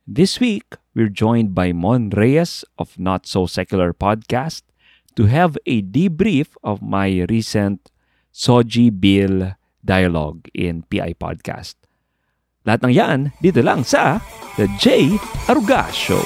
This week, we're joined by Mon Reyes of Not So Secular Podcast to have a debrief of my recent Soji Bill dialogue in PI Podcast. Lahat ng yan, dito lang sa The J. Aruga Show.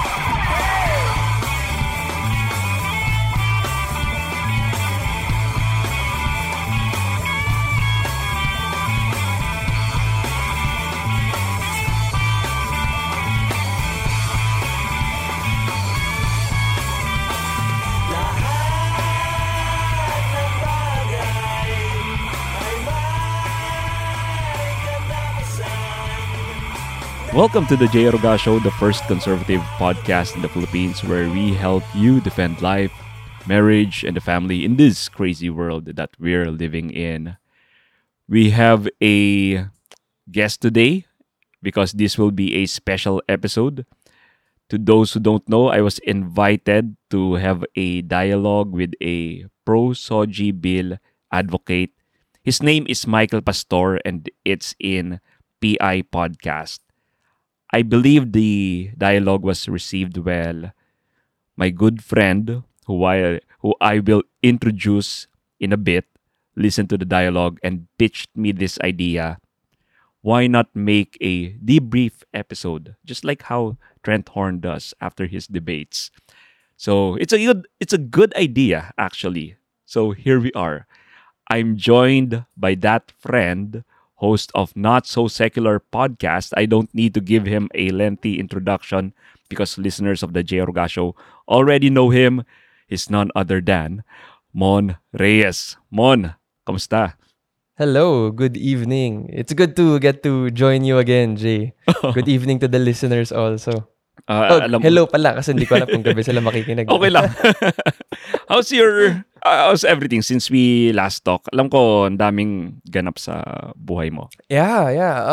Welcome to the J. Aruga Show, the first conservative podcast in the Philippines where we help you defend life, marriage, and the family in this crazy world that we're living in. We have a guest today because this will be a special episode. To those who don't know, I was invited to have a dialogue with a pro-Soji Bill advocate. His name is Michael Pastor and it's in PI Podcast. I believe the dialogue was received well. My good friend, who I will introduce in a bit, listened to the dialogue and pitched me this idea. Why not make a debrief episode, just like how Trent Horn does after his debates? So it's a good idea, actually. So here we are. I'm joined by that friend, host of Not So Secular Podcast. I don't need to give him a lengthy introduction because listeners of the J. Aruga Show already know him. He's none other than Mon Reyes. Mon, kamusta? Hello, good evening. It's good to get to join you again, Jay. Good evening to the listeners also. Hello pala kasi hindi ko alam kung gabi sila makikinig. Okay lang. How's everything since we last talked? Alam ko, ang daming ganap sa buhay mo. Yeah.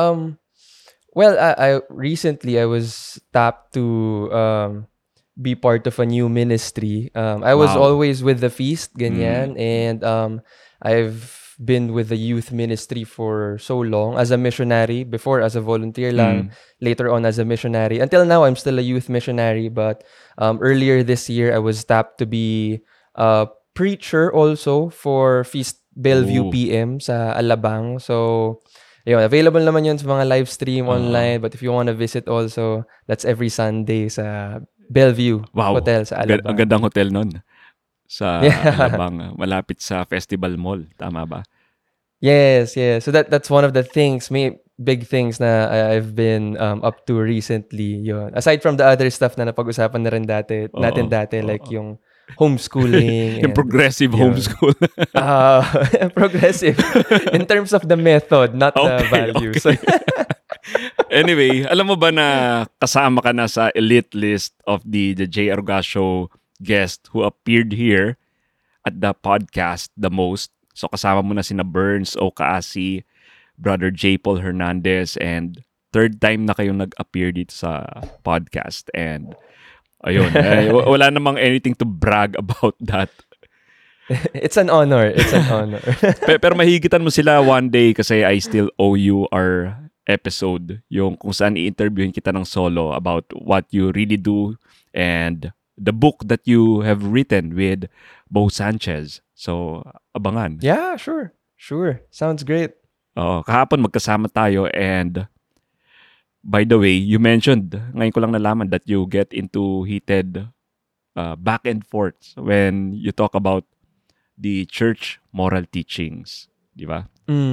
Well, I recently I was tapped to be part of a new ministry. I was always with the Feast, ganyan, and I've been with the youth ministry for so long as a missionary, before as a volunteer lang, later on as a missionary. Until now, I'm still a youth missionary, but earlier this year, I was tapped to be a preacher also for Feast Bellevue PM sa Alabang. So, yun, available naman yun sa mga live stream online, but if you want to visit also, that's every Sunday sa Bellevue Hotel sa Alabang. Ang gandang hotel nun. Sa Alabang, malapit sa Festival Mall. Tama ba? Yes. So that's one of the things, big things na I've been up to recently. Yun. Aside from the other stuff na napag-usapan na rin natin dati, like yung homeschooling. Yung progressive homeschool. Progressive. In terms of the method, not the values. Okay. Anyway, alam mo ba na kasama ka na sa elite list of the J. Aruga Show guest who appeared here at the podcast the most. So kasama mo na sina Burns O. Kaasi, Brother J. Paul Hernandez, and third time na kayong nag-appear dito sa podcast. And ayun, wala namang anything to brag about that. It's an honor. Pero mahigitan mo sila one day kasi I still owe you our episode, yung kung saan i-interviewin kita ng solo about what you really do and the book that you have written with Bo Sanchez. So, abangan. Yeah, sure. Sounds great. Kahapon magkasama tayo and by the way, you mentioned, ngayon ko lang nalaman that you get into heated back and forth when you talk about the church moral teachings. Di ba?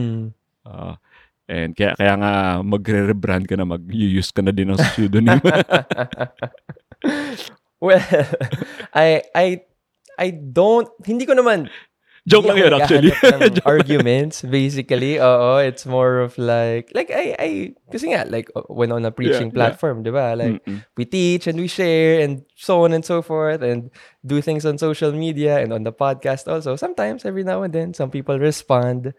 And kaya nga magre-rebrand ka na, mag-use ka na din ng pseudonym. Well, I don't, hindi ko naman, joke lang yun actually. Arguments, basically. It's more of like I kasi nga, like, when on a preaching platform, diba? Like, we teach and we share and so on and so forth and do things on social media and on the podcast also. Sometimes, every now and then, some people respond.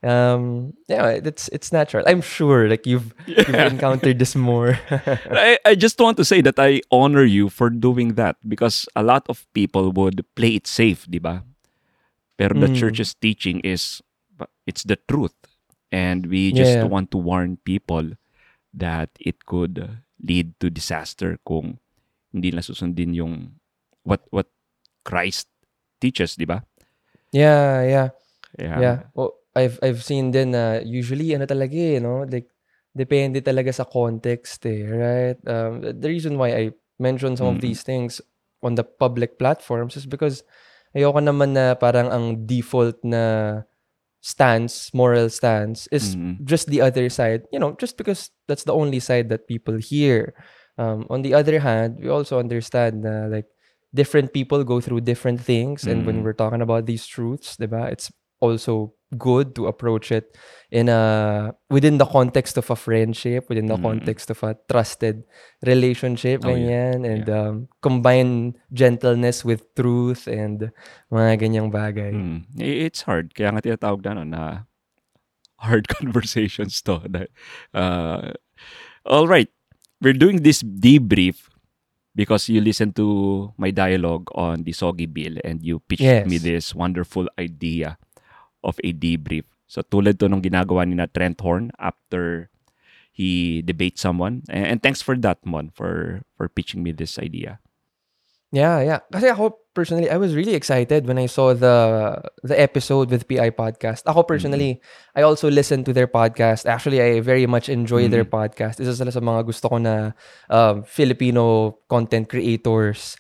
It's natural. I'm sure, like, you've encountered this more. I just want to say that I honor you for doing that because a lot of people would play it safe, diba? Pero the church's teaching it's the truth. And we just want to warn people that it could lead to disaster kung hindi na susundin yung what Christ teaches, di ba? Yeah, yeah. Yeah. Yeah. Oh, I've seen din na usually ano talaga eh, no? Like depende talaga sa context eh, right? The reason why I mention some of Mm-mm. these things on the public platforms is because ayoko naman na parang ang default na stance, moral stance is Mm-mm. just the other side, just because that's the only side that people hear. On the other hand, we also understand na like different people go through different things, and when Mm-mm. we're talking about these truths, diba, it's also good to approach it within the context of a friendship, within the Mm-mm. context of a trusted relationship, Oh yeah. ganyan, and Yeah. combine gentleness with truth and mga ganyang bagay. It's hard. Kaya nga tinatawag na, na hard conversations to. Uh, all right. We're doing this debrief because you listened to my dialogue on the Soggy Bill and you pitched me Yes. this wonderful idea of a debrief. So tulad to nung ginagawa ni na Trent Horn after he debates someone. And thanks for that, Mon, for pitching me this idea. Yeah, yeah. Kasi ako personally, I was really excited when I saw the episode with PI Podcast. Ako Mm-mm. personally, I also listened to their podcast. Actually, I very much enjoy their Mm-mm. podcast. Isa sila sa mga gusto ko na Filipino content creators.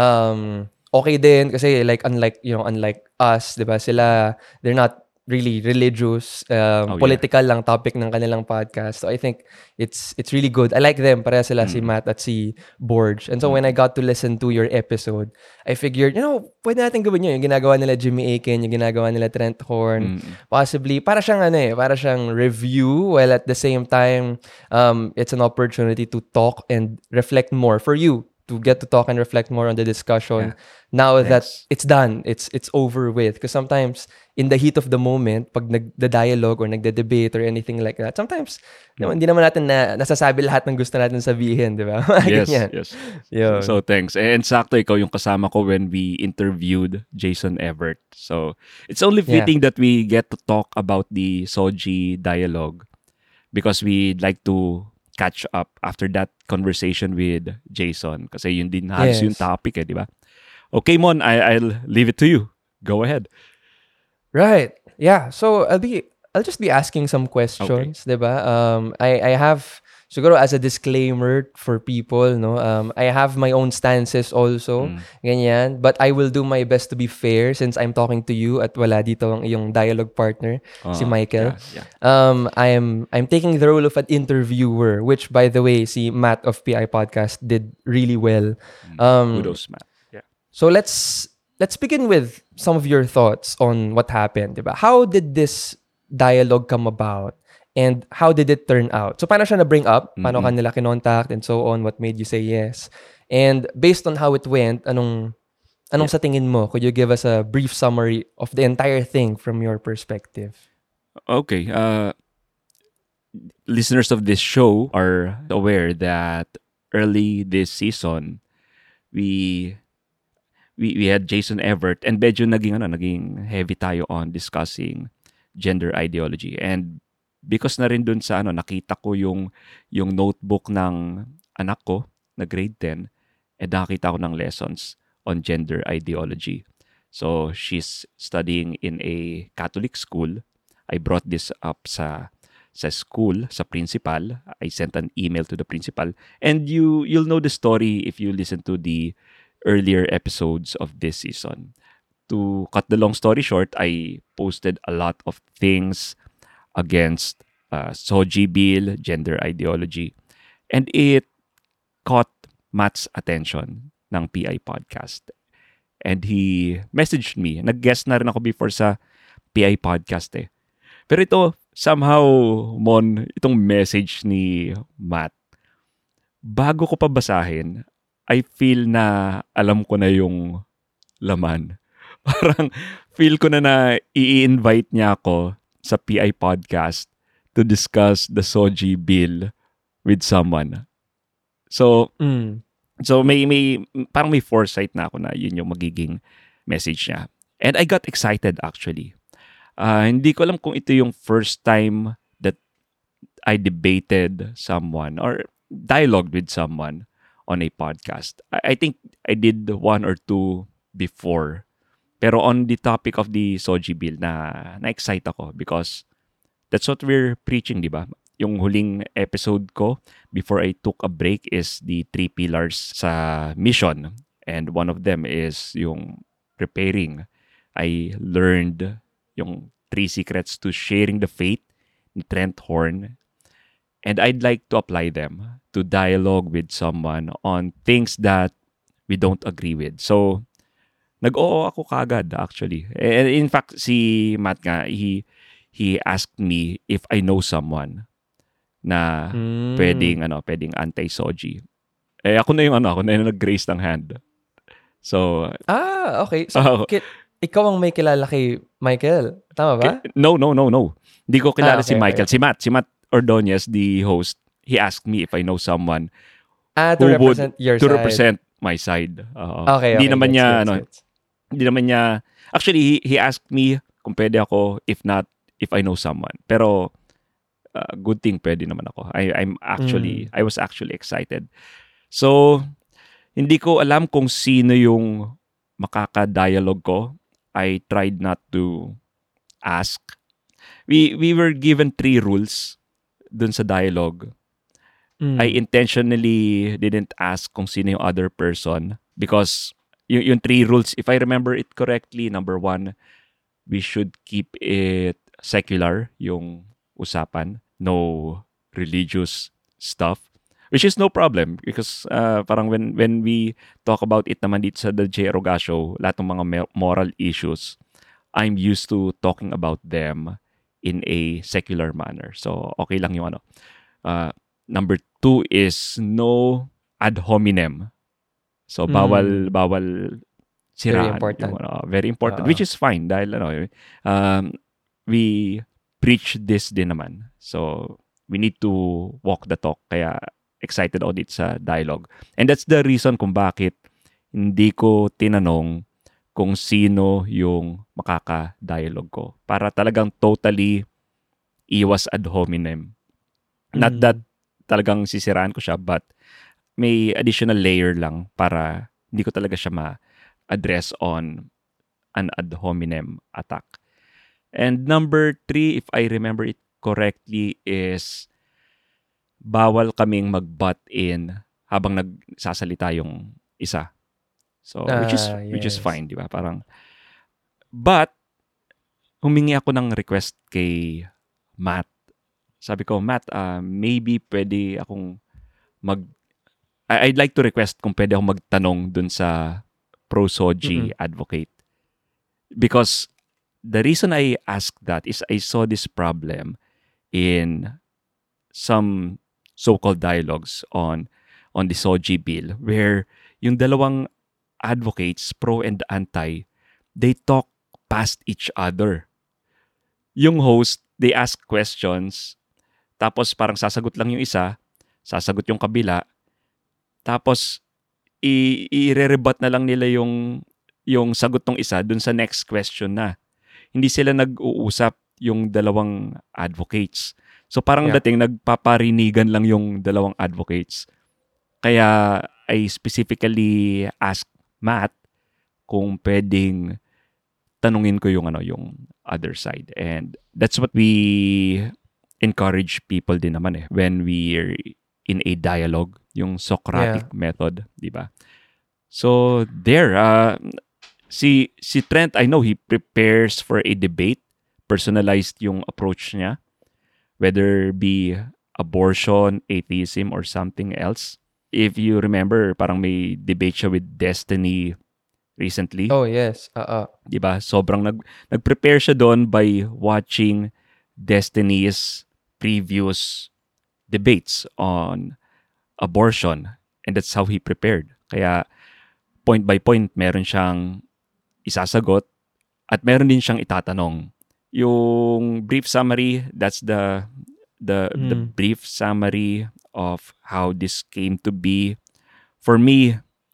Okay din kasi like unlike us, 'di ba? They're not really religious, Oh yeah. political lang topic ng kanilang podcast. So I think it's really good. I like them. Pareha sila si Mm-mm. Matt at si Borge. And so when I Mm-mm. got to listen to your episode, I figured, pwede natin gawin yun. Yung ginagawa nila Jimmy Akin, yung ginagawa nila Trent Horn. Mm-mm. Possibly, para siyang review, while at the same time, it's an opportunity to talk and reflect more for you to get to talk and reflect more on the discussion Yeah. now that Yes. it's done, it's over with. Because sometimes in the heat of the moment, pag nagda-dialogue or nagde-debate or anything like that, sometimes hindi naman natin nasasabi lahat ng gusto natin sabihin, di ba? Yes, Ganyan. yes. Yun. So thanks. And sakto ikaw yung kasama ko when we interviewed Jason Everett. So it's only Yeah. fitting that we get to talk about the Soji dialogue because we'd like to catch up after that conversation with Jason. Kasi yun din halos yung Yes. topic di ba? Okay, Mon, I'll leave it to you. Go ahead. Right. Yeah. So I'll just be asking some questions, 'di ba? I have siguro as a disclaimer for people, no. I have my own stances also, ganyan, but I will do my best to be fair since I'm talking to you at wala dito ang iyong dialogue partner, si Michael. Yeah. I'm taking the role of an interviewer, which by the way, si Matt of PI Podcast did really well. Kudos, Matt. Yeah. So let's begin with some of your thoughts on what happened, diba? How did this dialogue come about? And how did it turn out? So paano siya na-bring up? Paano ka nila kinontact and so on? What made you say yes? And based on how it went, anong sa tingin mo? Could you give us a brief summary of the entire thing from your perspective? Okay. Listeners of this show are aware that early this season, we had Jason Everett and medyo naging heavy tayo on discussing gender ideology. And because na rin dun sa nakita ko yung notebook ng anak ko na grade 10 and nakita ko ng lessons on gender ideology. So she's studying in a Catholic school. I brought this up sa school, sa principal. I sent an email to the principal. And you'll know the story if you listen to the earlier episodes of this season. To cut the long story short, I posted a lot of things against Soji Bill, gender ideology. And it caught Matt's attention ng PI Podcast. And he messaged me. Nag-guest na rin ako before sa PI Podcast eh. Pero ito, somehow, Mon, itong message ni Matt, bago ko pa basahin, I feel na alam ko na yung laman. Parang feel ko na i-invite niya ako sa PI Podcast to discuss the Soji Bill with someone. So, may parang may foresight na ako na yun yung magiging message niya. And I got excited actually. Hindi ko alam kung ito yung first time that I debated someone or dialogued with someone on a podcast. I think I did one or two before. Pero on the topic of the Soji Bill, na-excite ako because that's what we're preaching, di ba? Yung huling episode ko before I took a break is the 3 pillars sa mission. And one of them is yung preparing. I learned yung 3 secrets to sharing the faith ni Trent Horn. And I'd like to apply them to dialogue with someone on things that we don't agree with. So, nag-oo ako kagad actually. And in fact, si Matt nga, he asked me if I know someone na pwedeng anti-Soji. Ako na yung nag-raise ng hand. So, okay. So, ikaw ang may kilala kay Michael. Tama ba? No. Hindi ko kilala si Michael. Okay. Si Matt Ordonez, the host, he asked me if I know someone to who represent your to side. represent my side. Okay. Hindi naman niya, gets. hindi naman niya, actually, he asked me kung pwede ako, if not, if I know someone. Pero, good thing pwede naman ako. I was actually excited. So, hindi ko alam kung sino yung makaka-dialogue ko. I tried not to ask. We were given 3 rules dun sa dialogue. I intentionally didn't ask kung sino yung other person because yung 3 rules, if I remember it correctly, number 1, we should keep it secular, yung usapan. No religious stuff. Which is no problem because parang when we talk about it naman dito sa The J. Aroga Show, lahat ng mga moral issues, I'm used to talking about them in a secular manner. So, okay lang yung number 2 is no ad hominem. So, bawal siraan. Very important. Very important. Which is fine dahil we preach this din naman. So, we need to walk the talk. Kaya, excited ako dito sa dialogue. And that's the reason kung bakit hindi ko tinanong kung sino yung makaka-dialogue ko. Para talagang totally iwas ad hominem. Not that talagang sisiraan ko siya, but may additional layer lang para hindi ko talaga siya ma-address on an ad hominem attack. And number 3, if I remember it correctly, is bawal kaming mag-butt in habang nagsasalita yung isa. So, which is fine, di ba? Parang, but, humingi ako ng request kay Matt. Sabi ko, Matt, maybe pwede akong I'd like to request kung pwede akong magtanong dun sa pro-Soji advocate. Because the reason I asked that is I saw this problem in some so-called dialogues on the Soji bill where yung dalawang advocates, pro and anti, they talk past each other. Yung host, they ask questions, tapos parang sasagot lang yung isa, sasagot yung kabila, tapos i-re-rebut na lang nila yung sagot ng isa dun sa next question na. Hindi sila nag-uusap yung dalawang advocates. So parang dating nagpaparinigan lang yung dalawang advocates. Kaya I specifically asked Matt kung pwedeng tanungin ko yung other side. And that's what we encourage people din naman when we're in a dialogue, yung Socratic method, di ba? So there, si Trent, I know he prepares for a debate, personalized yung approach niya, whether be abortion, atheism, or something else. If you remember, parang may debate siya with Destiny recently. Oh, yes. Diba? Sobrang nag-prepare siya doon by watching Destiny's previous debates on abortion. And that's how he prepared. Kaya, point by point, meron siyang isasagot at meron din siyang itatanong. Yung brief summary, that's the brief summary of how this came to be. For me,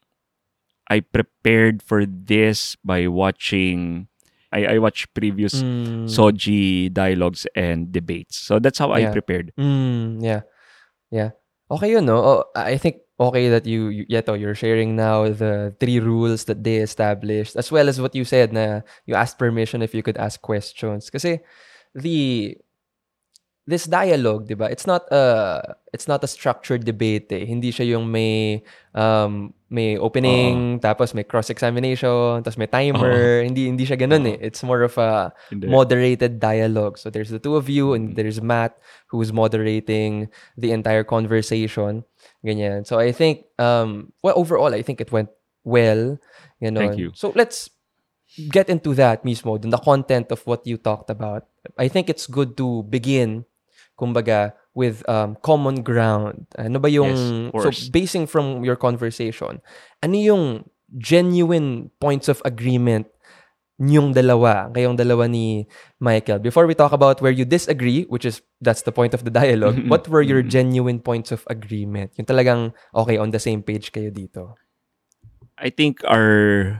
I prepared for this by watching I watched previous Soji dialogues and debates. So that's how I prepared. Yeah. Okay yun, no? I think okay that you're sharing now the 3 rules that they established, as well as what you said na you asked permission if you could ask questions. Kasi the this dialogue, 'di ba? It's not a structured debate eh. Hindi siya yung may Oo. opening, tapos may cross-examination, tapos may Oo. timer. Hindi siya ganun Oo. eh. It's more of a Hindi. moderated dialogue. So there's the two of you and Mm. there's Matt who's moderating the entire conversation. Ganyan. So I think well, overall I think it went well, Thank ganon. you. So let's get into that mismo, dun the content of what you talked about. I think it's good to begin kumbaga, with common ground. Ano ba Yes, of yung, so course. basing from your conversation, ano yung genuine points of agreement kayong dalawa ni Michael? Before we talk about where you disagree, that's the point of the dialogue, what were your Mm. genuine points of agreement? Yung talagang, okay, on the same page kayo dito. I think our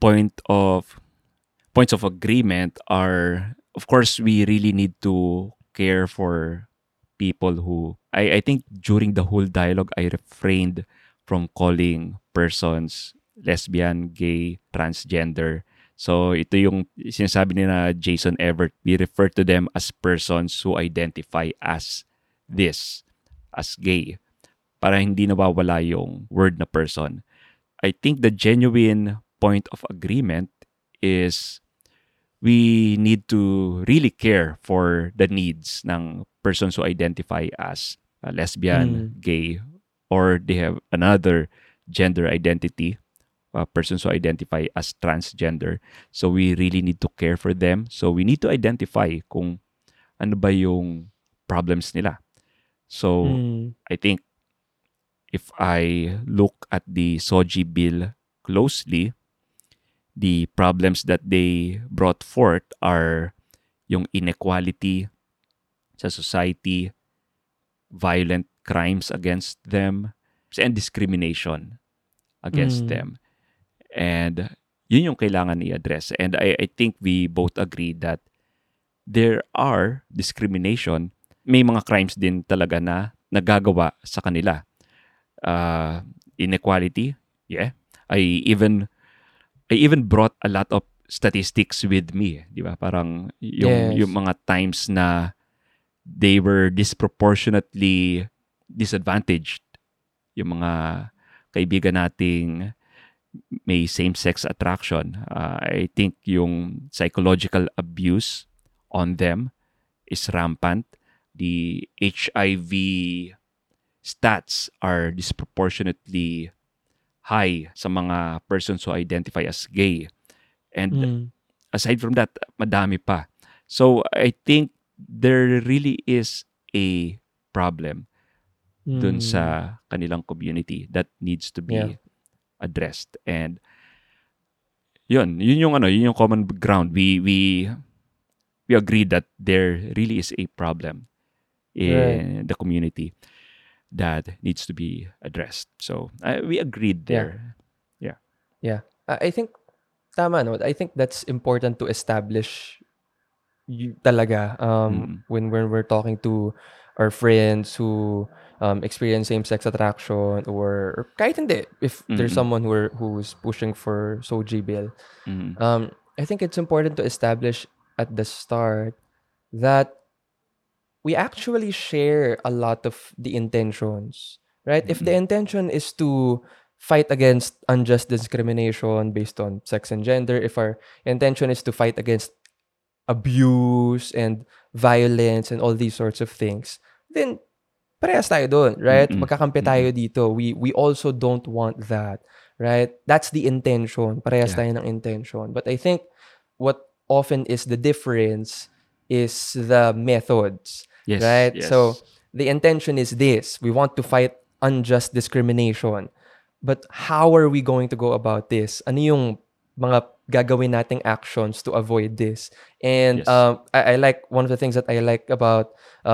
points of agreement are, of course, we really need to care for people who I think during the whole dialogue I refrained from calling persons lesbian, gay, transgender. So ito yung sinasabi ni na Jason Everett, we refer to them as persons who identify as this, as gay, para hindi nawawala yung word na person. I think the genuine point of agreement is we need to really care for the needs ng persons who identify as lesbian, gay, or they have another gender identity, persons who identify as transgender. So we really need to care for them. So we need to identify kung ano ba yung problems nila. So I think if I look at the SOGI bill closely, the problems that they brought forth are yung inequality sa society, violent crimes against them, and discrimination against them. And yun yung kailangan i-address. And I think we both agree that there are discrimination. May mga crimes din talaga na nagagawa sa kanila. Inequality, yeah. I even brought a lot of statistics with me, di ba? Parang yung mga times na they were disproportionately disadvantaged. Yung mga kaibigan nating may same-sex attraction. I think yung psychological abuse on them is rampant. The HIV stats are disproportionately high sa mga persons who identify as gay. And aside from that, madami pa. So I think there really is a problem dun sa kanilang community that needs to be addressed. And yun yung common ground. We agree that there really is a problem in the community that needs to be addressed. So we agreed there. Yeah. I think tama, no? I think that's important to establish talaga when we're talking to our friends who experience same-sex attraction or kahit hindi, if there's someone who's pushing for SOGI bill. I think it's important to establish at the start that we actually share a lot of the intentions, right? If the intention is to fight against unjust discrimination based on sex and gender, if our intention is to fight against abuse and violence and all these sorts of things, then parehas tayo dun, right? Magkakampi tayo dito. We also don't want that, right? That's the intention. Parehas tayo ng intention. But I think what often is the difference is the methods, right? Yes. So the intention is this. We want to fight unjust discrimination. But how are we going to go about this? Ano yung mga gagawin nating actions to avoid this? And I like, one of the things that I like about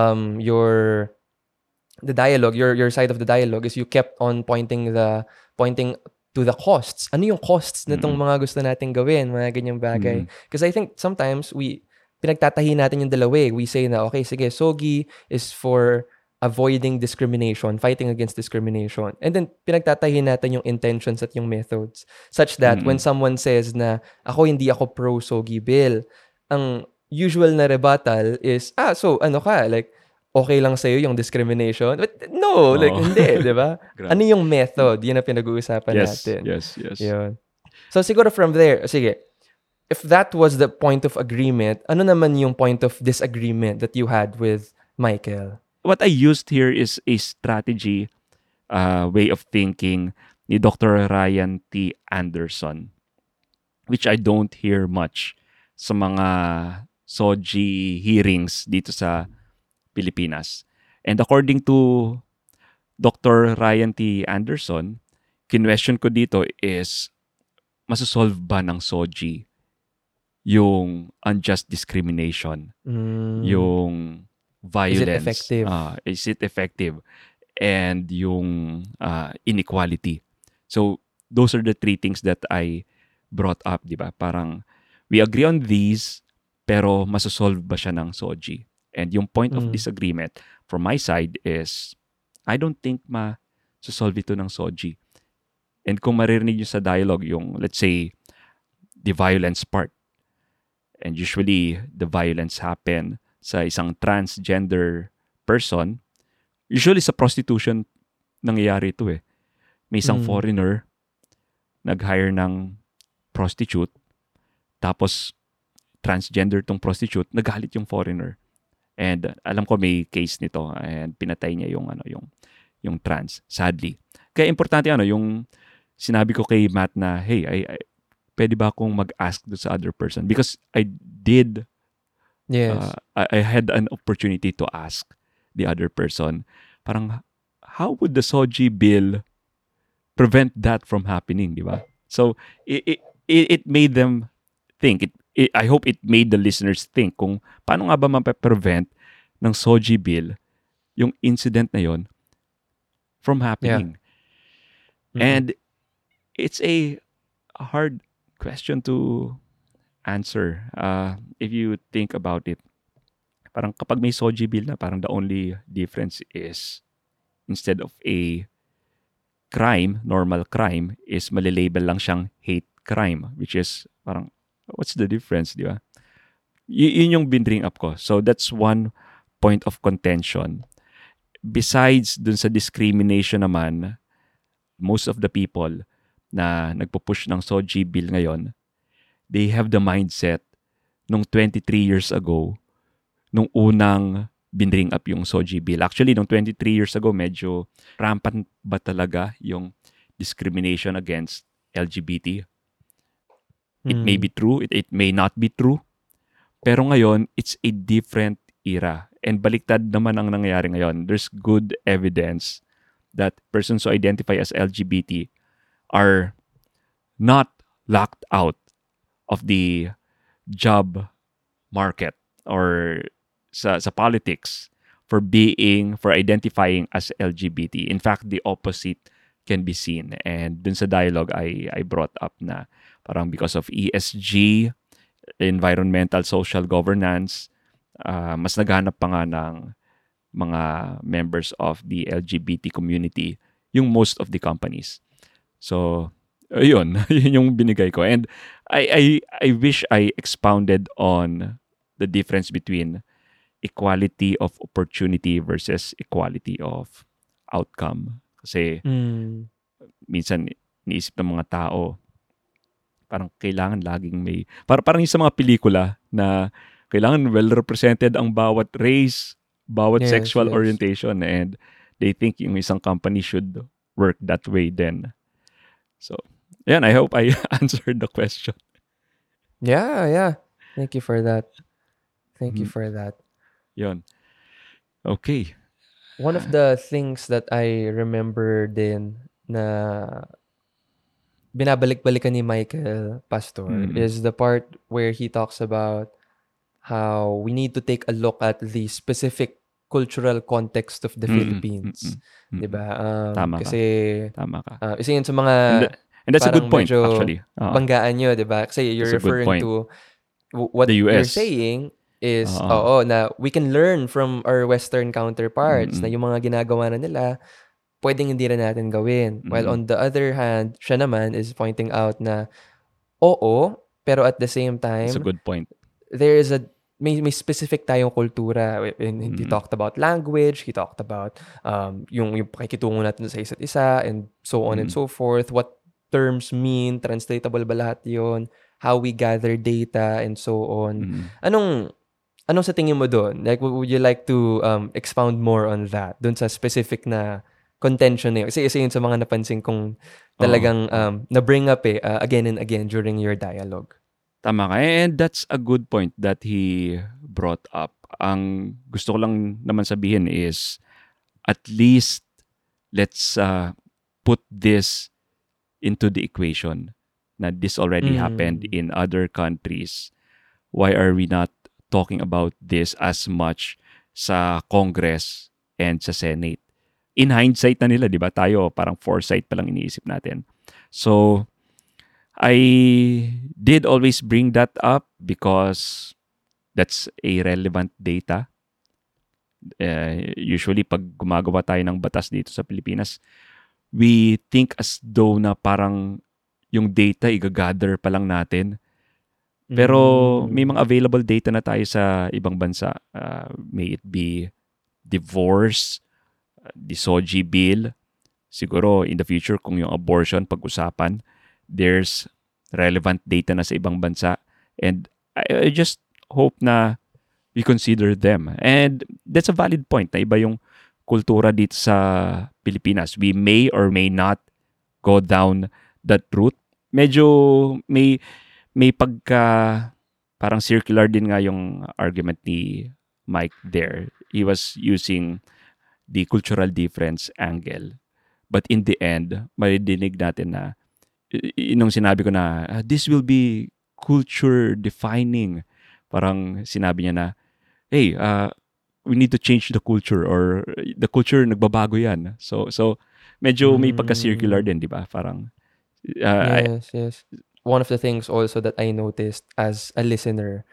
the dialogue, your side of the dialogue, is you kept on pointing to the costs. Ano yung costs nitong mga gusto nating gawin, mga ganyang bagay? Because I think sometimes pinagtatahi natin yung dalawa eh. We say na, okay, sige, SOGI is for avoiding discrimination, fighting against discrimination. And then, pinagtatahin natin yung intentions at yung methods. Such that, when someone says na, hindi ako pro-Sogi Bill, ang usual na rebuttal is, so, ano ka, like, okay lang sa'yo yung discrimination? But no, like, hindi, di ba? Ano yung method? Yun ang pinag-uusapan natin. Yes. Yun. So, siguro from there, sige, if that was the point of agreement, ano naman yung point of disagreement that you had with Michael? What I used here is a strategy way of thinking ni Dr. Ryan T. Anderson, which I don't hear much sa mga SOGI hearings dito sa Pilipinas. And according to Dr. Ryan T. Anderson, kinwestiyon ko dito is, masasolve ba ng SOGI yung unjust discrimination, yung violence? Is it effective? Is it effective? And yung inequality. So, those are the three things that I brought up, di ba? Parang, we agree on these, pero masasolve ba siya ng SOGI? And yung point of disagreement from my side is, I don't think masasolve ito ng SOGI. And kung maririnig nyo sa dialogue, yung, let's say, the violence part. And usually, the violence happen sa isang transgender person. Usually, sa prostitution, nangyayari ito eh. May isang foreigner, nag-hire ng prostitute, tapos, transgender tong prostitute, nagalit yung foreigner. And alam ko may case nito and pinatay niya yung trans, sadly. Kaya importante yung sinabi ko kay Matt na, hey, I pwede ba akong mag-ask do sa other person? Because I did, I had an opportunity to ask the other person, parang, how would the SOGI bill prevent that from happening, di ba? So, it made them think. I hope it made the listeners think kung paano nga ba mape-prevent ng SOGI bill yung incident na yon from happening. Yeah. And it's a hard question to answer if you think about it. Parang kapag may SOGI bill na, parang the only difference is instead of a crime, normal crime, is malilabel lang siyang hate crime, which is parang, what's the difference, di ba? Yun yung binring up ko. So that's one point of contention. Besides dun sa discrimination naman, most of the people na nagpo-push ng SOGI bill ngayon, they have the mindset nung 23 years ago, nung unang binring up yung SOGI bill. Actually, nung 23 years ago, medyo rampant ba talaga yung discrimination against LGBT? It may be true, it may not be true. Pero ngayon, it's a different era. And baliktad naman ang nangyayari ngayon. There's good evidence that persons who identify as LGBT are not locked out of the job market or sa politics for identifying as LGBT. In fact, the opposite can be seen. And dun sa dialogue, I brought up na parang because of ESG, environmental social governance, mas naghanap pa nga ng mga members of the LGBT community yung most of the companies. So, yun yung binigay ko. And I wish I expounded on the difference between equality of opportunity versus equality of outcome. Kasi minsan niisip ng mga tao, parang kailangan laging may... Parang yung sa mga pelikula na kailangan well-represented ang bawat race, bawat sexual orientation, and they think yung isang company should work that way then. So, yan, I hope I answered the question. Yeah. Thank you for that. Thank you for that. Yan. Okay. One of the things that I remember din na binabalik-balikan ni Michael Pastor is the part where he talks about how we need to take a look at the specific cultural context of the Philippines. Diba? Tama ka. Isa yun sa mga and that's a good point, actually. Banggaan nyo, diba? Kasi you're referring to what you're saying is, Oo. na we can learn from our Western counterparts na Mm. yung mga ginagawa na nila, pwedeng hindi rin natin gawin. While Mm. on the other hand, siya naman is pointing out na, oo, pero at the same That's a time, good point. there is may specific tayong kultura. And he Mm. talked about language, he talked about yung pakikitungo natin sa isa't isa, and so on and Mm. so forth. What terms mean, translatable ba lahat yun? How we gather data, and so on. Mm. Anong sa tingin mo doon? Like, would you like to expound more on that? Doon sa specific na contention na yun. Kasi isa yun sa mga napansin kong Oo. talagang na-bring up again and again during your dialogue. Tama ka. And that's a good point that he brought up. Ang gusto ko lang naman sabihin is, at least let's put this into the equation na this already happened in other countries. Why are we not talking about this as much sa Congress and sa Senate? In hindsight na nila, di ba? Tayo, parang foresight pa lang iniisip natin. So, I did always bring that up because that's a relevant data. Usually, pag gumagawa tayo ng batas dito sa Pilipinas, we think as though na parang yung data i-gather pa lang natin. Pero may mga available data na tayo sa ibang bansa. May it be divorce, the SOGI bill. Siguro in the future kung yung abortion pag-usapan, there's relevant data na sa ibang bansa. And I just hope na we consider them. And that's a valid point na iba yung kultura dito sa Pilipinas. We may or may not go down that route. Medyo may pagka parang circular din nga yung argument ni Mike there. He was using the cultural difference angle. But in the end, maridinig natin na nung sinabi ko na this will be culture defining. Parang sinabi niya na, hey, we need to change the culture or the culture nagbabago yan. So medyo may pagka-circular din, di ba? Parang Yes. One of the things also that I noticed as a listener,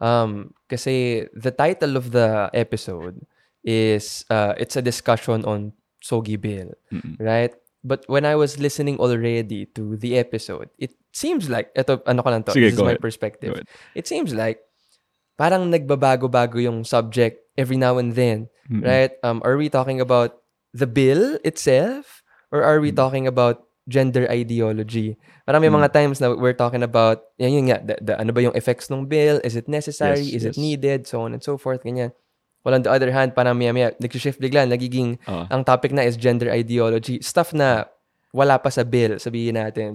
kasi the title of the episode is it's a discussion on Sogi Bill, right? But when I was listening already to the episode, it seems like, Sige, this is go my ahead. perspective. Go ahead. It seems like parang nagbabago-bago yung subject every now and then, right? Are we talking about the bill itself, or are we talking about gender ideology? Parang may mga times na we're talking about, yun nga, the ano ba yung effects ng bill? Is it necessary? Is it needed? So on and so forth, ganyan. Well, on the other hand, parang maya-maya, nag-shift bigla, nagiging, ang topic na is gender ideology. Stuff na wala pa sa bill, sabihin natin,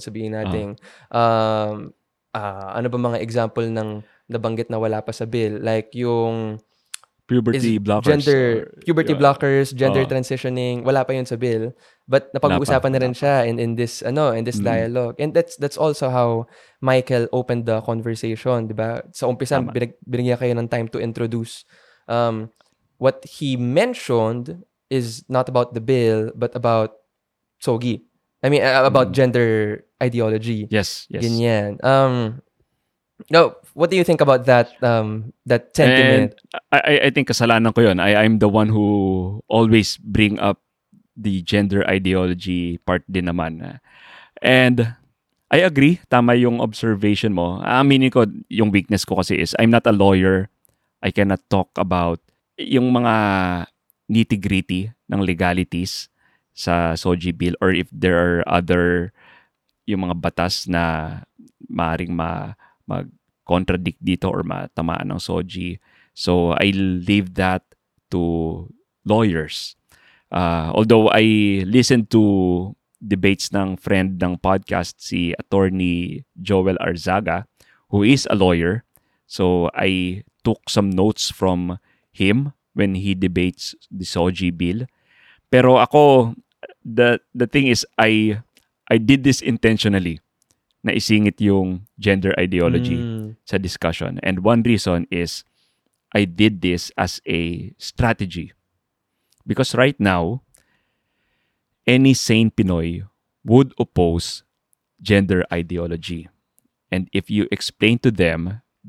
ano ba mga example ng nabanggit na wala pa sa bill? Like yung Puberty blockers. puberty blockers, gender transitioning, wala pa yun sa bill. But napag-uusapan na rin siya in this dialogue. And that's also how Michael opened the conversation, 'di ba? Sa umpisa binigyan kayo ng time to introduce. What he mentioned is not about the bill but about Sogi. I mean about gender ideology. Yes. Ganyan. No, what do you think about that sentiment? And I think kasalanan ko yun. I'm the one who always bring up the gender ideology part din naman. And I agree, tama yung observation mo. Aminin ko, yung weakness ko kasi is I'm not a lawyer. I cannot talk about yung mga nitty-gritty ng legalities sa SOGI bill or if there are other yung mga batas na maaring mag-contradict dito or matamaan ng SOGI. So I leave that to lawyers. Although I listened to debates ng friend ng podcast, si Attorney Joel Arzaga, who is a lawyer. So I took some notes from him when he debates the SOGI bill. Pero ako, the thing is, I did this intentionally na isingit yung gender ideology sa discussion. And one reason is I did this as a strategy. Because right now, any sane Pinoy would oppose gender ideology. And if you explain to them that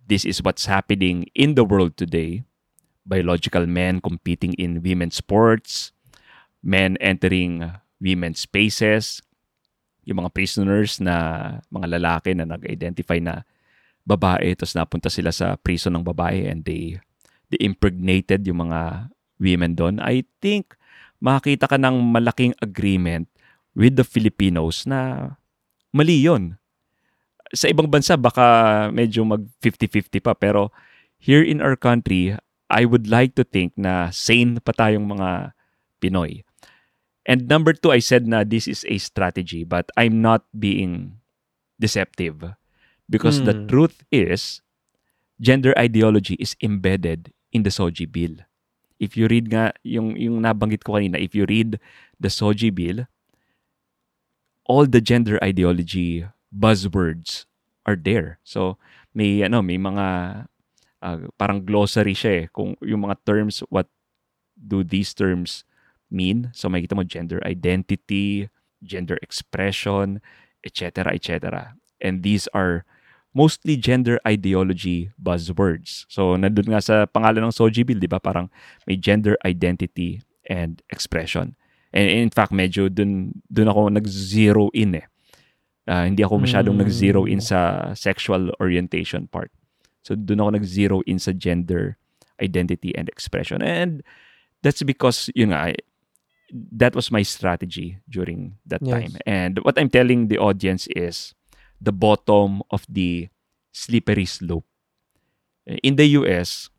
this is what's happening in the world today. Biological men competing in women's sports, men entering women's spaces, yung mga prisoners na mga lalaki na nag-identify na babae, tapos napunta sila sa prison ng babae and they impregnated yung mga women doon. I think makakita ka ng malaking agreement with the Filipinos na mali yun. Sa ibang bansa, baka medyo mag 50-50 pa. Pero here in our country, I would like to think na sane pa tayong mga Pinoy. And number 2, I said na this is a strategy, but I'm not being deceptive. Because the truth is, gender ideology is embedded in the SOGI bill. If you read nga, yung nabanggit ko kanina, if you read the SOGI bill, all the gender ideology buzzwords are there. So may mga parang glossary siya eh. Kung yung mga terms, what do these terms mean? So makikita mo gender identity, gender expression, etc., etc. And these are mostly gender ideology buzzwords. So nandun nga sa pangalan ng SOGI bill, di ba? Parang may gender identity and expression. And in fact, medyo dun ako nag-zero in eh. Hindi ako masyadong nag-zero in sa sexual orientation part. So dun ako nag-zero in sa gender identity and expression. And that's because, yun nga, that was my strategy during that time. And what I'm telling the audience is the bottom of the slippery slope. In the US,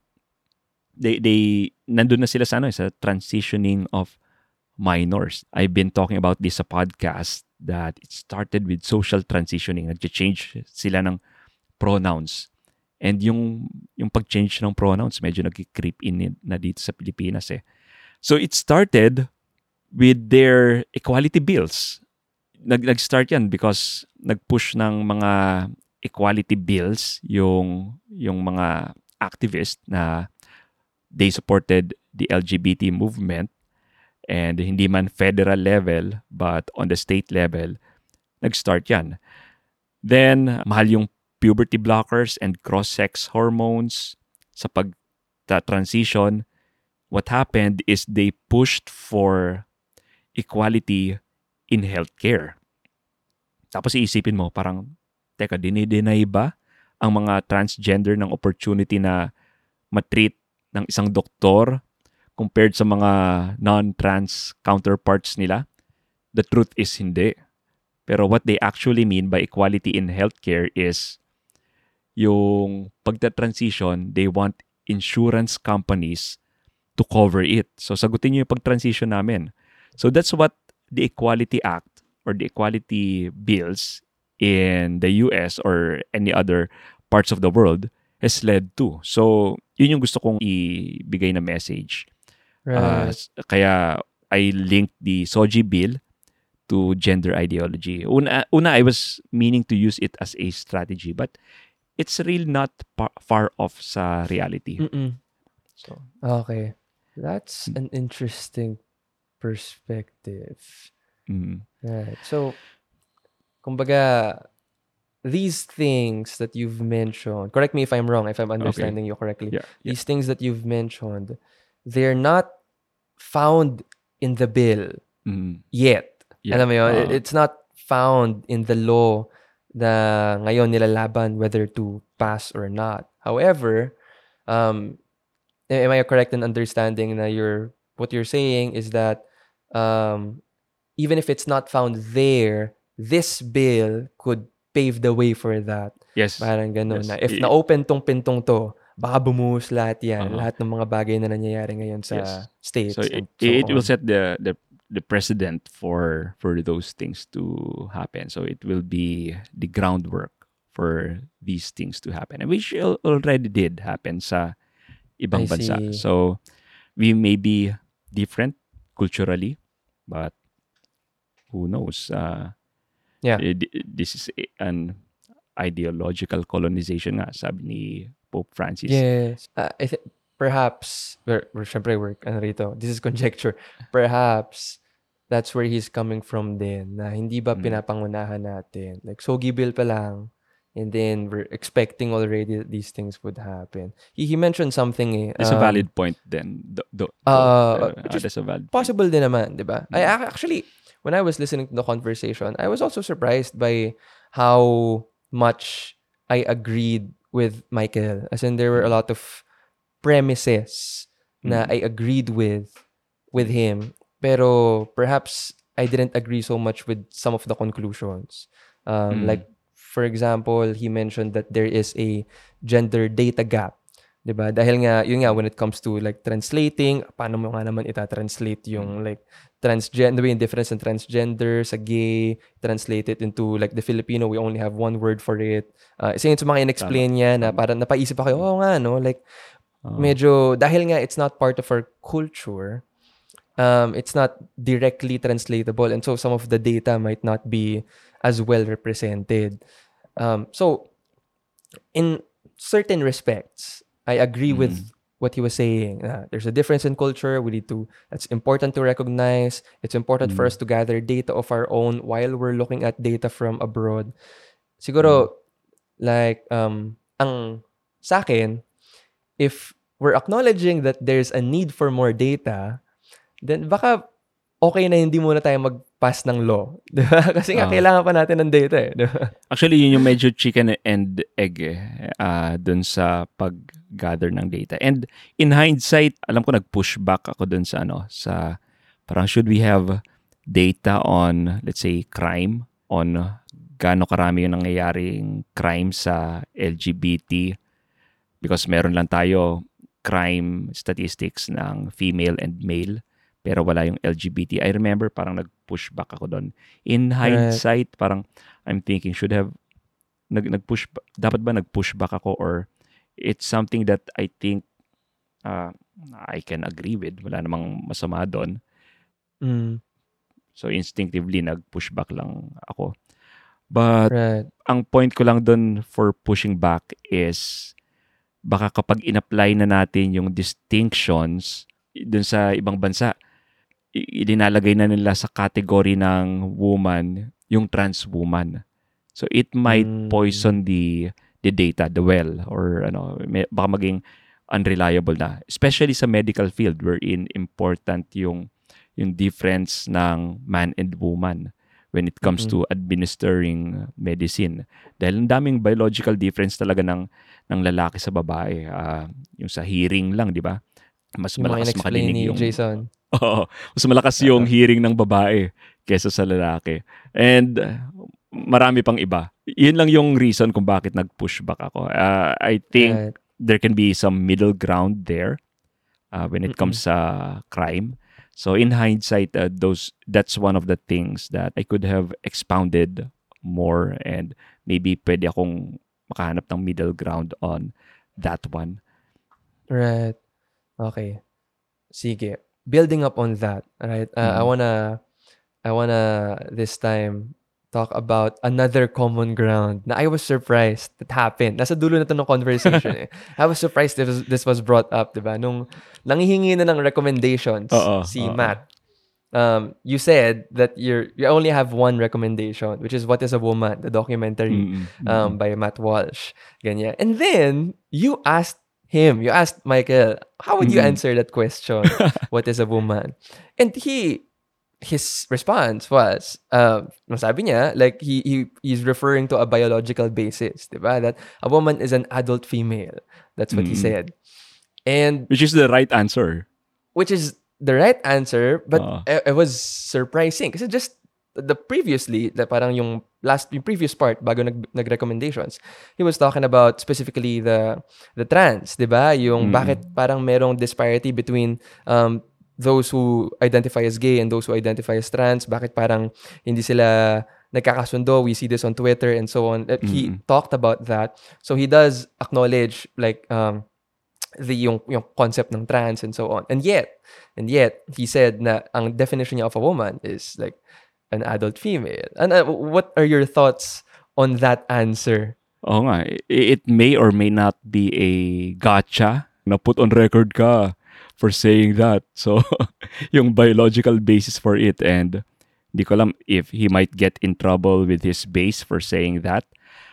they nandun na sila sa transitioning of minors. I've been talking about this sa podcast that it started with social transitioning. Nag-change sila ng pronouns. And yung pag-change ng pronouns, medyo nag-creep in na dito sa Pilipinas eh. So it started with their equality bills. Nag-start yan because nag-push ng mga equality bills yung mga activists na they supported the LGBT movement, and hindi man federal level but on the state level nag-start yan. Then mahal yung puberty blockers and cross-sex hormones sa pag-transition. What happened is they pushed for equality in healthcare. Tapos iisipin mo, parang, teka, dinideny ba ang mga transgender ng opportunity na matreat ng isang doktor compared sa mga non-trans counterparts nila? The truth is hindi. Pero what they actually mean by equality in healthcare is yung pagta-transition, they want insurance companies to cover it. So sagutin niyo yung pag-transition namin. So that's what the Equality Act or the equality bills in the US or any other parts of the world has led to. So yun yung gusto kong ibigay na message. Right. Kaya I linked the SOGI bill to gender ideology. Una, I was meaning to use it as a strategy, but it's really not far off sa reality. So, okay. That's an interesting perspective. Right. So, kumbaga, these things that you've mentioned, correct me if I'm wrong, if I'm understanding you correctly. Yeah. These things that you've mentioned, they're not found in the bill yet. Yeah. Alam mo yun? It's not found in the law na ngayon nilalaban whether to pass or not. However, am I correct in understanding na what you're saying is that even if it's not found there, this bill could pave the way for that. Yes. Parang ganun Yes. na. If na-open tong pintong to, baka bumuhos lahat yan. Lahat ng mga bagay na nangyayari ngayon sa states. So it will set the precedent for those things to happen. So it will be the groundwork for these things to happen, and which already did happen sa ibang bansa. So we may be different culturally, but who knows? This is an ideological colonization nga, sabi ni Pope Francis. Yes. Perhaps, syempre, this is conjecture. Perhaps, that's where he's coming from din. Na hindi ba pinapangunahan natin? Like, SOGI bill pa lang, and then we're expecting already that these things would happen. He mentioned something eh, It's a valid point then. which is That's a valid point. possible din naman, 'di ba? I Mm. actually, when I was listening to the conversation, I was also surprised by how much I agreed with Michael. As in, there were a Mm. lot of premises na Mm. I agreed with him, pero perhaps I didn't agree so much with some of the conclusions. Mm. Like, for example, he mentioned that there is a gender data gap. 'Di ba? Dahil nga, yun nga, when it comes to like translating, paano mo nga naman ita-translate yung like transgender, yung difference in transgender sa gay, translate it into like the Filipino, we only have one word for it. Isa yun sa mga Tama. in-explain niya na Tama. parang napaisip ako, oo nga, no? Like, Oo. medyo, dahil nga it's not part of our culture, it's not directly translatable, and so some of the data might not be as well represented. So, in certain respects, I agree with Mm. what he was saying. There's a difference in culture. That's important to recognize. It's important for Mm. us to gather data of our own while we're looking at data from abroad. Mm. Siguro, like, ang sa akin, if we're acknowledging that there's a need for more data, then baka okay na hindi muna tayo mag-pass ng law. Di ba? Kasi nga, Ah. kailangan pa natin ng data eh. Di ba? Actually, yun yung medyo chicken and egg dun sa pag-gather ng data. And in hindsight, alam ko nag-pushback ako dun sa sa parang should we have data on, let's say, crime, on gaano karami yung nangyayaring crime sa LGBT, because meron lang tayo crime statistics ng female and male, pero wala yung LGBT. I remember parang nag-pushback ako doon. In hindsight, parang I'm thinking, should have dapat ba nag-pushback ako, or it's something that I think I can agree with. Wala namang masama doon. Mm. So instinctively nag-pushback lang ako. But Right. ang point ko lang doon for pushing back is baka kapag in-apply na natin yung distinctions doon sa ibang bansa, ilinalagay na nila sa category ng woman yung trans woman. So it might poison the data, the well, or baka maging unreliable na. Especially sa medical field wherein important yung difference ng man and woman when it comes to administering medicine. Dahil ang daming biological difference talaga ng lalaki sa babae. Yung sa hearing lang, di ba? Mas yung malakas makadinig yung... Jason. Oo. Mas malakas yung hearing ng babae kesa sa lalaki. And marami pang iba. Yun lang yung reason kung bakit nag-pushback ako. I think there can be some middle ground there when it comes sa crime. So in hindsight, that's one of the things that I could have expounded more, and maybe pwede akong makahanap ng middle ground on that one. Right. Okay. Sige. Building up on that, right? I wanna this time talk about another common ground na I was surprised that happened. Nasa dulo na to ng conversation eh. I was surprised this was brought up, diba? Nung nanghihingi na ng recommendations si Matt. You said that you only have one recommendation, which is What is a Woman, the documentary by Matt Walsh. Ganyan. And then you asked Michael, how would you answer that question? What is a woman? And his response was, sabi niya, like he's referring to a biological basis, diba? That a woman is an adult female. That's what he said. And which is the right answer. Which is the right answer, but it was surprising kasi just parang yung previous part bago nag-recommendations, he was talking about specifically the trans, diba? Yung bakit parang merong disparity between those who identify as gay and those who identify as trans, bakit parang hindi sila nagkakasundo. We see this on Twitter and so on. He talked about that. So he does acknowledge like yung concept ng trans and so on. And yet he said na ang definition niya of a woman is like an adult female. And what are your thoughts on that answer? Oo nga, it may or may not be a gotcha na put on record ka for saying that. So, yung biological basis for it, and di ko alam if he might get in trouble with his base for saying that.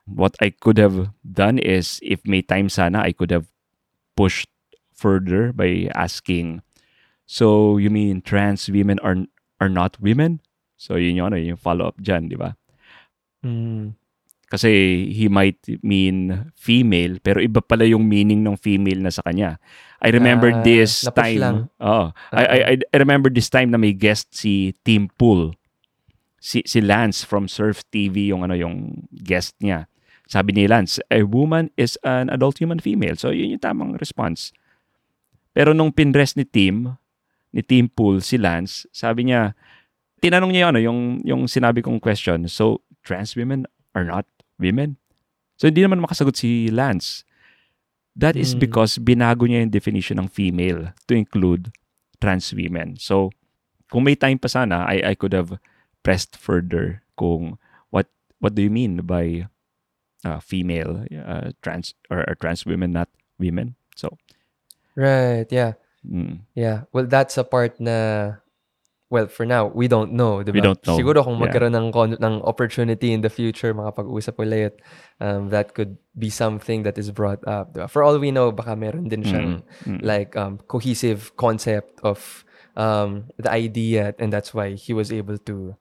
What I could have done is, if may time sana, I could have pushed further by asking, so you mean trans women are not women? So yun yung, yung follow-up dyan, di ba? Mm. Kasi he might mean female, pero iba pala yung meaning ng female na sa kanya. I remember this Napush lang. time, I remember this time na may guest si Tim Pool. Si Lance from Surf TV yung guest niya. Sabi ni Lance, a woman is an adult human female. So yun yung tamang response. Pero nung pinrest ni Tim Pool, si Lance, sabi niya, tinanong niya yung sinabi kong question. So trans women are not women? So hindi naman makasagot si Lance. That is because binago niya yung definition ng female to include trans women. So kung may time pa sana, I could have pressed further kung what do you mean by female, trans or trans women, not women. So Right, yeah. Yeah. Well, that's a part na, well, for now, we don't know, di ba? We don't know. Siguro kung Yeah. magkaroon ng opportunity in the future, makapag-usap ulit, that could be something that is brought up, di ba? For all we know, baka meron din siyang like cohesive concept of the idea, and that's why he was able to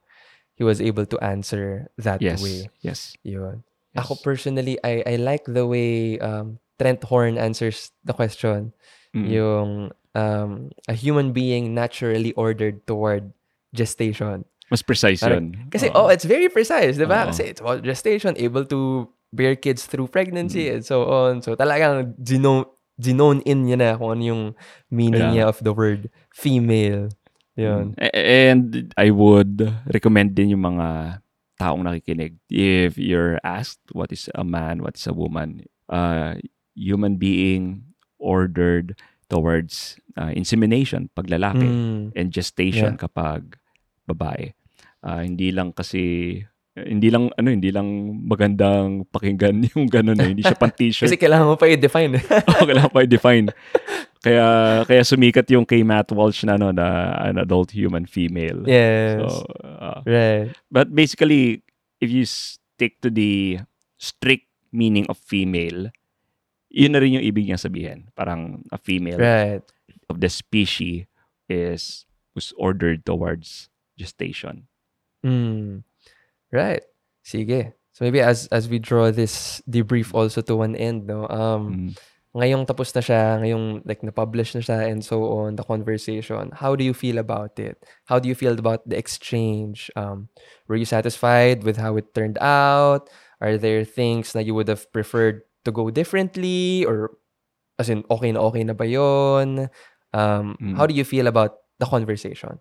answer that way. Yes. Yun. Yes. Ako personally, I like the way Trent Horn answers the question. Yung a human being naturally ordered toward gestation. Mas precise Parang- yun. Kasi, it's very precise, di ba? Kasi it's about gestation, able to bear kids through pregnancy and so on. So talagang ginone in niya na kung ano yung meaning niya of the word female. Yun. And I would recommend din yung mga taong nakikinig. If you're asked what is a man, what is a woman, human being ordered towards insemination pag lalaki and gestation kapag babae. Hindi lang magandang pakinggan yung ganun eh. Hindi siya pang t-shirt. Kasi kailangan mo pa i-define. Kailangan pa i-define. Kaya sumikat yung kay Matt Walsh na an adult human female. Yes. So, right. but basically, if you stick to the strict meaning of female, yun na rin yung ibig niya sabihin. Parang a female of the species was ordered towards gestation. Right. Sige. So maybe as we draw this debrief also to one end, no? Ngayong tapos na siya, ngayong like na-publish na siya and so on, the conversation, how do you feel about it? How do you feel about the exchange? Were you satisfied with how it turned out? Are there things that you would have preferred to go differently? Or as in, okay na ba yun? How do you feel about the conversation?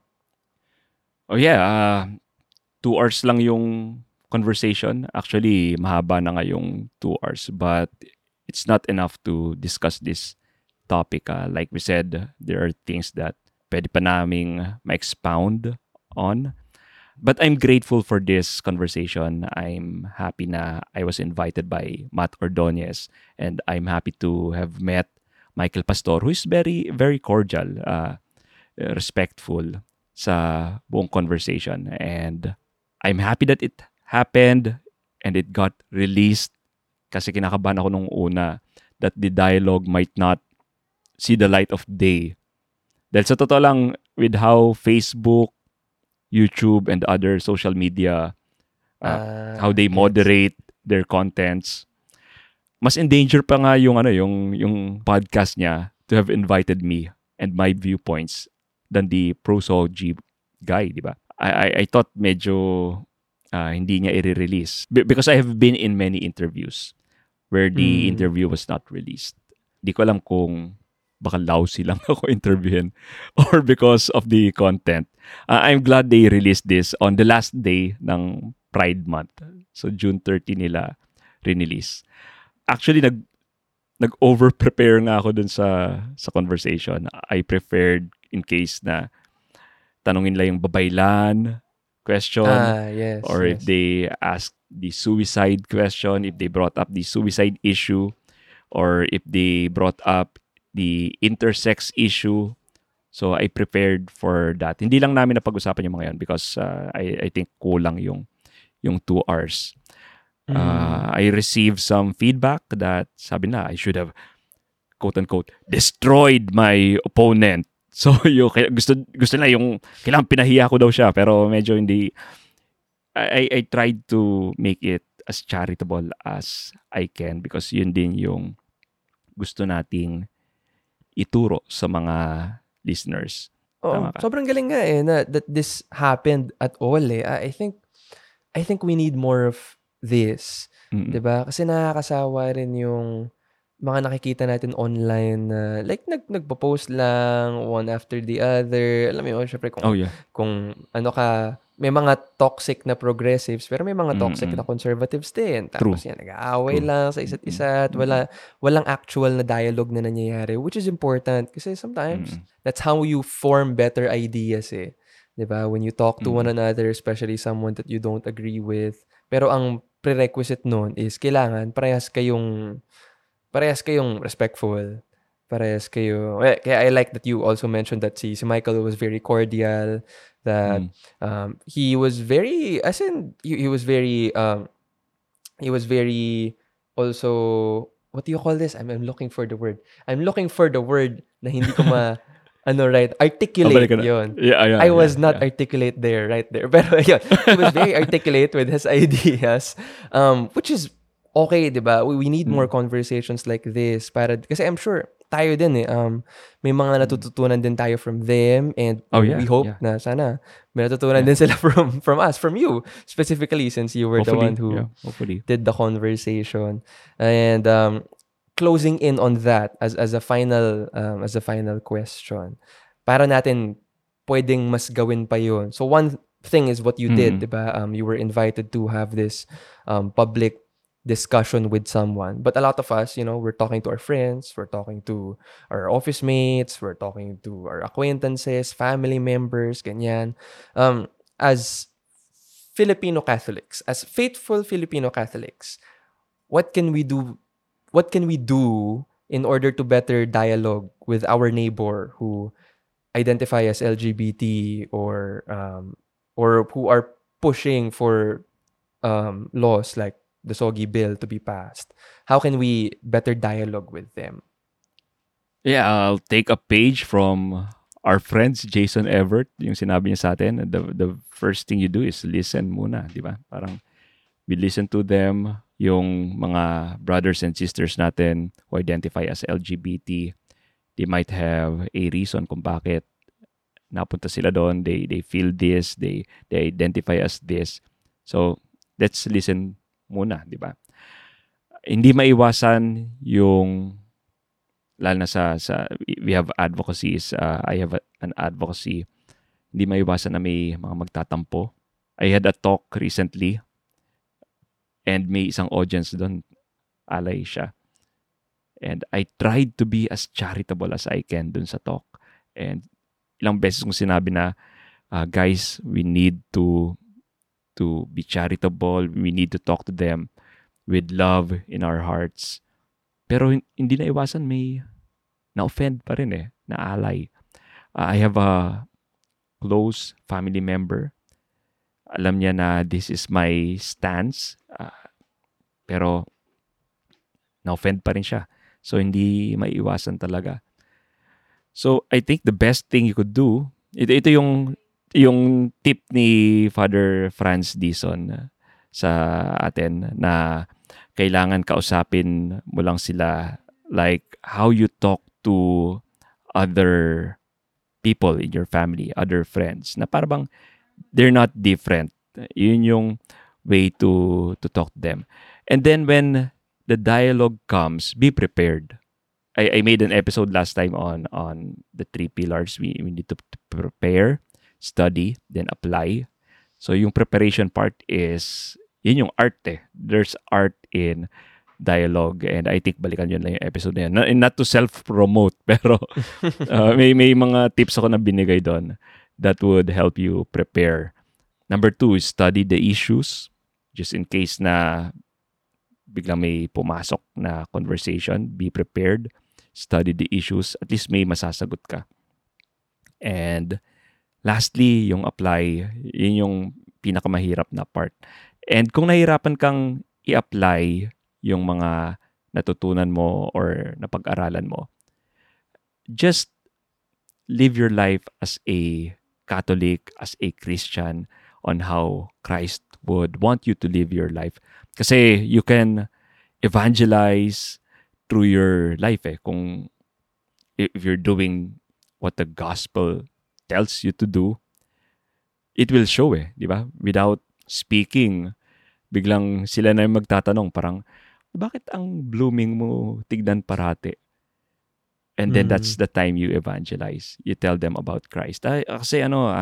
Oh yeah, 2 hours lang yung conversation. Actually, mahaba na nga yung 2 hours, but it's not enough to discuss this topic. Like we said, there are things that pwede pa naming ma-expound on. But I'm grateful for this conversation. I'm happy na I was invited by Matt Ordonez, and I'm happy to have met Michael Pastor, who is very, very cordial, respectful sa buong conversation. And I'm happy that it happened and it got released, kasi kinakabahan ako nung una that the dialogue might not see the light of day. Dahil sa totoo lang, with how Facebook, YouTube, and other social media, how they moderate their contents, mas in danger pa nga yung podcast niya to have invited me and my viewpoints than the prosology guy, di ba? I thought medyo hindi niya i-release because I have been in many interviews where the interview was not released. Di ko alam kung baka lousy lang ako interviewin or because of the content. I'm glad they released this on the last day ng Pride Month. So June 30 nila release. Actually, nag-over-prepare nga ako dun sa conversation. I prepared in case na tanungin lang yung babaylan question, or if they ask the suicide question, if they brought up the suicide issue, or if they brought up the intersex issue. So I prepared for that. Hindi lang namin napag-usapan yung mga yan because I think kulang yung 2 hours. I received some feedback that sabi na I should have quote-unquote destroyed my opponent. So yung gusto na yung kailangan pinahiya ko daw siya pero medyo hindi. I tried to make it as charitable as I can because yun din yung gusto nating ituro sa mga listeners. Oo, Tama ka? sobrang galing nga na that this happened at all eh. I think we need more of this. Mm. 'Di ba? Kasi nakakasawa rin yung mga nakikita natin online na like nagpo-post lang one after the other. Alam mo yun, syempre Oh yeah. kung ano ka, may mga toxic na progressives pero may mga toxic na conservatives din. True. Tapos yan, nag-aaway True. lang sa isa't isa at walang actual na dialogue na nangyayari, which is important kasi sometimes that's how you form better ideas eh. 'Di ba? When you talk to one another, especially someone that you don't agree with. Pero ang prerequisite nun is kailangan parehas kayong respectful. Parehas kayo. Kaya I like that you also mentioned that si Michael was very cordial, that he was very, as in, he was very also, what do you call this? I'm looking for the word. I'm looking for the word na hindi ko right, articulate Babalik ka na. yun. Yeah, I was not articulate right there. Pero yun, he was very articulate with his ideas, which is okay, di ba? We need more conversations like this kasi I'm sure tayo din eh, may mga natututunan din tayo from them and we hope na sana may natutunan din sila from us, from you specifically since you were hopefully, the one who hopefully did the conversation. And closing in on that as a final question, para natin pwedeng mas gawin pa yun. So one thing is what you did, di ba? You were invited to have this public discussion with someone. But a lot of us, we're talking to our friends, we're talking to our office mates, we're talking to our acquaintances, family members, ganyan. As Filipino Catholics, as faithful Filipino Catholics, what can we do in order to better dialogue with our neighbor who identify as LGBT or who are pushing for laws like the Soggy Bill to be passed? How can we better dialogue with them? Yeah, I'll take a page from our friends Jason Everett. Yung sinabi niya sa atin, the first thing you do is listen muna, di ba? Parang we listen to them, yung mga brothers and sisters natin who identify as LGBT. They might have a reason kung bakit napunta sila doon. They feel this, they identify as this. So, let's listen muna, di ba? Hindi maiwasan yung lalo na sa we have advocacies, I have an advocacy. Hindi maiwasan na may mga magtatampo. I had a talk recently and may isang audience doon, alay siya. And I tried to be as charitable as I can doon sa talk. And ilang beses kong sinabi na, guys, we need to be charitable. We need to talk to them with love in our hearts. Pero hindi na iwasan, may na-offend pa rin na-alay. I have a close family member. Alam niya na this is my stance. Pero na-offend pa rin siya. So, hindi maiiwasan talaga. So, I think the best thing you could do, ito yung tip ni Father Franz Dison sa atin na kailangan kausapin mo lang sila like how you talk to other people in your family, other friends, na parang bang they're not different. Yun yung way to talk to them. And then when the dialogue comes, be prepared. I made an episode last time on the 3 pillars. We need to prepare, study, then apply. So yung preparation part is, yun yung art There's art in dialogue. And I think balikan yun lang yung episode na yun. Not to self-promote, pero may mga tips ako na binigay doon that would help you prepare. Number 2 is study the issues. Just in case na biglang may pumasok na conversation, be prepared. Study the issues. At least may masasagot ka. And lastly, yung apply. Yun yung pinakamahirap na part. And kung nahihirapan kang i-apply yung mga natutunan mo or napag-aralan mo. Just live your life as a Catholic, as a Christian, on how Christ would want you to live your life. Kasi you can evangelize through your life kung if you're doing what the gospel tells you to do, it will show di ba? Without speaking, biglang sila na yung magtatanong parang, bakit ang blooming mo tignan parate? And then that's the time you evangelize. You tell them about Christ. Kasi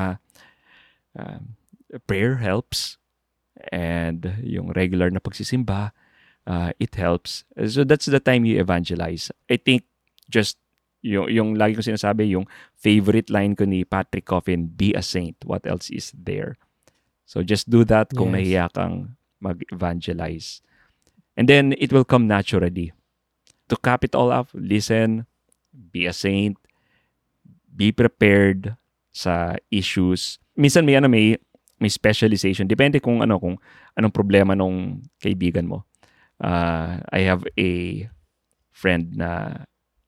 prayer helps. And yung regular na pagsisimba, it helps. So that's the time you evangelize. I think just yung lagi ko sinasabi, yung favorite line ko ni Patrick Coffin, be a saint. What else is there? So just do that kung nahiya kang mag-evangelize. And then it will come naturally. To cap it all up, listen, be a saint, be prepared sa issues. Minsan may specialization. Depende kung anong problema nung kaibigan mo. I have a friend na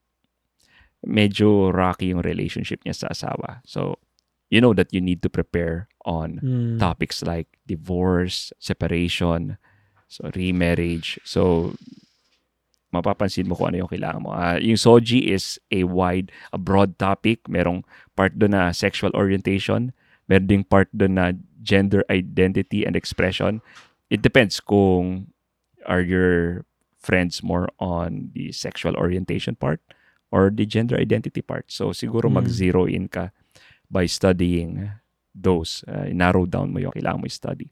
medyo rocky yung relationship niya sa asawa. So, you know that you need to prepare on topics like divorce, separation, so remarriage. So, mapapansin mo kung ano yung kailangan mo. Yung Soji is a broad topic. Merong part doon na sexual orientation. Meron ding part doon na gender identity and expression. It depends kung are your friends more on the sexual orientation part or the gender identity part. So siguro mag-zero in ka by studying those. Narrow down mo yung kailangan mo i-study.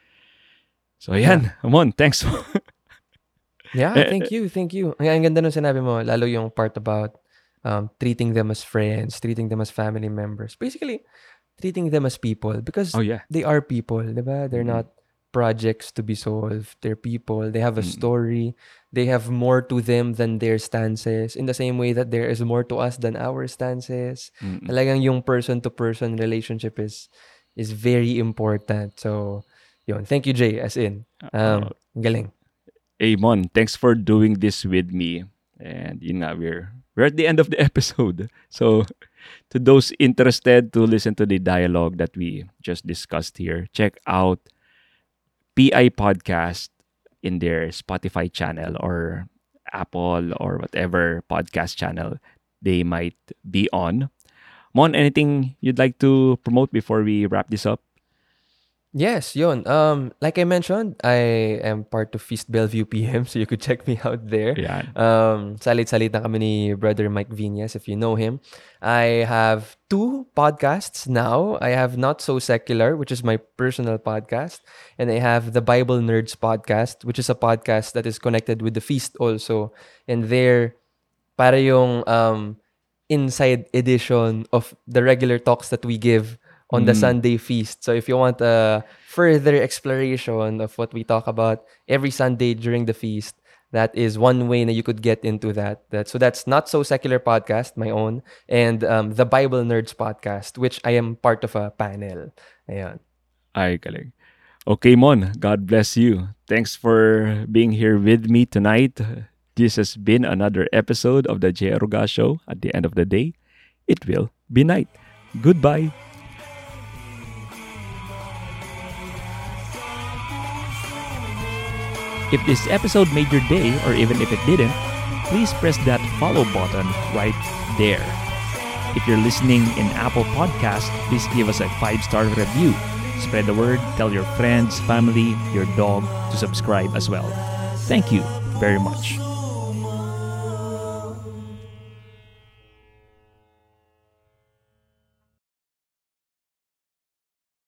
So yan. Amon, thanks. Yeah, thank you. Ang ganda nung sinabi mo, lalo yung part about treating them as friends, treating them as family members. Basically, treating them as people because they are people, diba? They're not projects to be solved. They're people. They have a story. They have more to them than their stances. In the same way that there is more to us than our stances. Talagang yung person-to-person relationship is very important. So, yun. Thank you, Jay, as in. Galing. Amon, thanks for doing this with me. And we're at the end of the episode. So, to those interested to listen to the dialogue that we just discussed here, check out PI Podcast in their Spotify channel or Apple or whatever podcast channel they might be on. Mon, anything you'd like to promote before we wrap this up? Yes, yun. Like I mentioned, I am part of Feast Bellevue PM, so you could check me out there. Yeah. Salit-salit na kami ni Brother Mike Viñas, if you know him. I have 2 podcasts now. I have Not So Secular, which is my personal podcast. And I have the Bible Nerds podcast, which is a podcast that is connected with the Feast also. And there, para yung inside edition of the regular talks that we give on the Sunday feast. So if you want a further exploration of what we talk about every Sunday during the feast, that is one way that you could get into that. So that's Not So Secular podcast, my own, and the Bible Nerds podcast, which I am part of a panel. Ayan. Ay, galing. Okay, Mon, God bless you. Thanks for being here with me tonight. This has been another episode of the J. Aruga Show. At the end of the day, it will be night. Goodbye. If this episode made your day, or even if it didn't, please press that follow button right there. If you're listening in Apple Podcast, please give us a 5-star review. Spread the word, tell your friends, family, your dog to subscribe as well. Thank you very much.